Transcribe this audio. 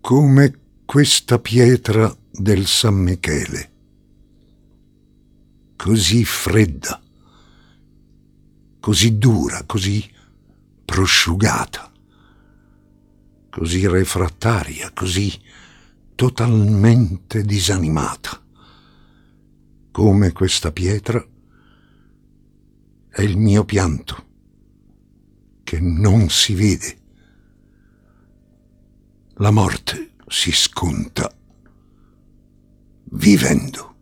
come questa pietra del San Michele, così fredda, così dura, così prosciugata, così refrattaria, così totalmente disanimata. Come questa pietra è il mio pianto, che non si vede. La morte si sconta vivendo.